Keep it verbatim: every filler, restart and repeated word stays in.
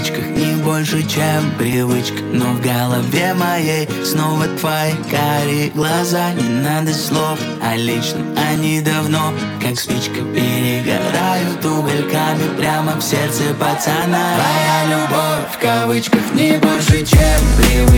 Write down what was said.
кавычках не больше, чем привычка. Но в голове моей снова твои карие глаза. Не надо слов, а лично они давно как спичка перегорают угольками прямо в сердце пацана. Твоя любовь в кавычках не больше, чем привычка.